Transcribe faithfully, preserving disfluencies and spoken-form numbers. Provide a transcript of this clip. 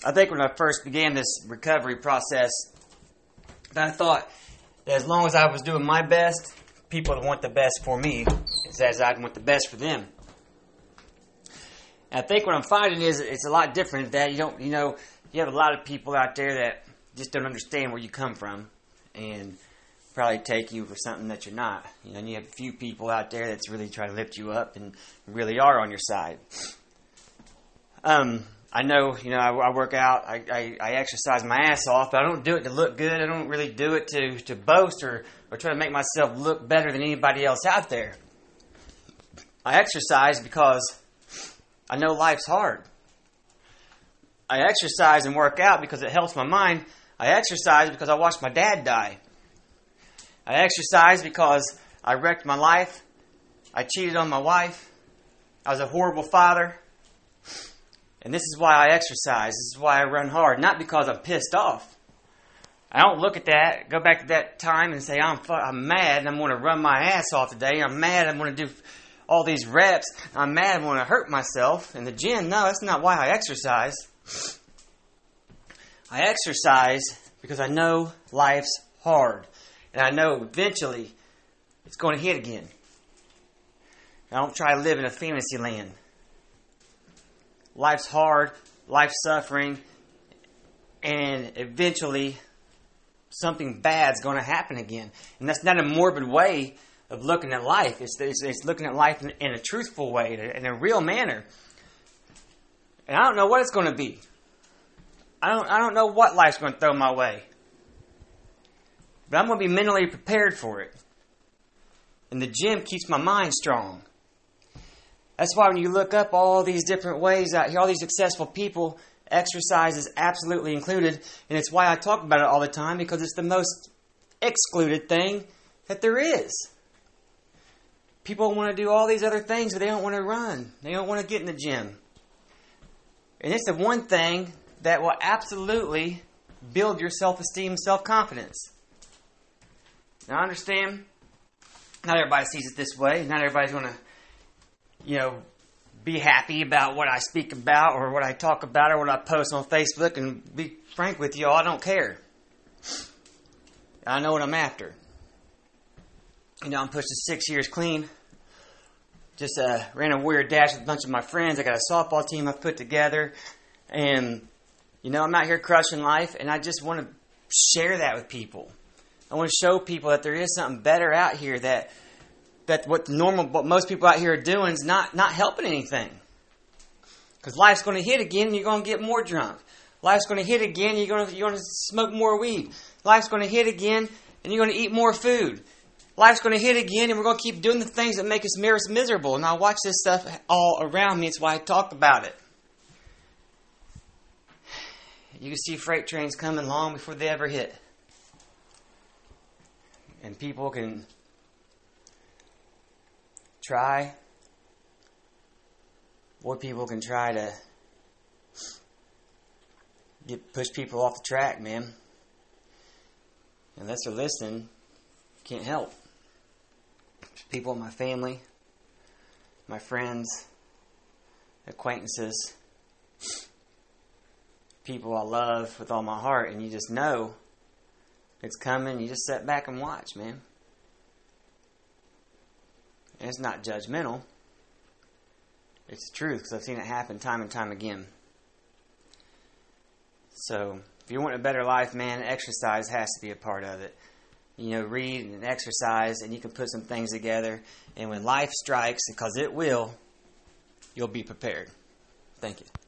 I think when I first began this recovery process, I thought that as long as I was doing my best, people would want the best for me, as I'd want the best for them. And I think what I'm finding is it's a lot different. That you don't, you know, you have a lot of people out there that just don't understand where you come from, and probably take you for something that you're not. You know, and you have a few people out there that's really trying to lift you up and really are on your side. Um, I know, you know, I, I work out, I, I, I exercise my ass off, but I don't do it to look good. I don't really do it to, to boast or, or try to make myself look better than anybody else out there. I exercise because I know life's hard. I exercise and work out because it helps my mind. I exercise because I watched my dad die. I exercise because I wrecked my life. I cheated on my wife. I was a horrible father. And this is why I exercise. This is why I run hard. Not because I'm pissed off. I don't look at that, go back to that time and say, I'm, I'm mad and I'm going to run my ass off today. I'm mad I'm going to do all these reps. I'm mad I'm going to hurt myself in the gym. No, that's not why I exercise. I exercise because I know life's hard. And I know eventually it's going to hit again. I don't try to live in a fantasy land. Life's hard, life's suffering, and eventually something bad's going to happen again. And that's not a morbid way of looking at life. It's, it's, it's looking at life in, in a truthful way, in a, in a real manner. And I don't know what it's going to be. I don't, I don't know what life's going to throw my way. But I'm going to be mentally prepared for it. And the gym keeps my mind strong. That's why when you look up all these different ways out here, all these successful people, exercise is absolutely included. And it's why I talk about it all the time, because it's the most excluded thing that there is. People want to do all these other things, but they don't want to run. They don't want to get in the gym. And it's the one thing that will absolutely build your self-esteem and self-confidence. Now, I understand not everybody sees it this way. Not everybody's going to, you know, be happy about what I speak about or what I talk about or what I post on Facebook. And be frank with you all, I don't care. I know what I'm after. You know, I'm pushing six years clean. Just uh, ran a Warrior Dash with a bunch of my friends. I got a softball team I've put together. And, you know, I'm out here crushing life. And I just want to share that with people. I want to show people that there is something better out here, that that what the normal, what most people out here are doing is not, not helping anything. Because life's going to hit again and you're going to get more drunk. Life's going to hit again, you're going to, you're going to smoke more weed. Life's going to hit again and you're going to eat more food. Life's going to hit again and we're going to keep doing the things that make us miserable. And I watch this stuff all around me. It's why I talk about it. You can see freight trains coming long before they ever hit. And people can try, or people can try to get push people off the track, man. Unless they're listening, can't help. People in my family, my friends, acquaintances, people I love with all my heart, and you just know it's coming. You just sit back and watch, man. And it's not judgmental. It's the truth, because I've seen it happen time and time again. So, if you want a better life, man, exercise has to be a part of it. You know, read and exercise, and you can put some things together. And when life strikes, because it will, you'll be prepared. Thank you.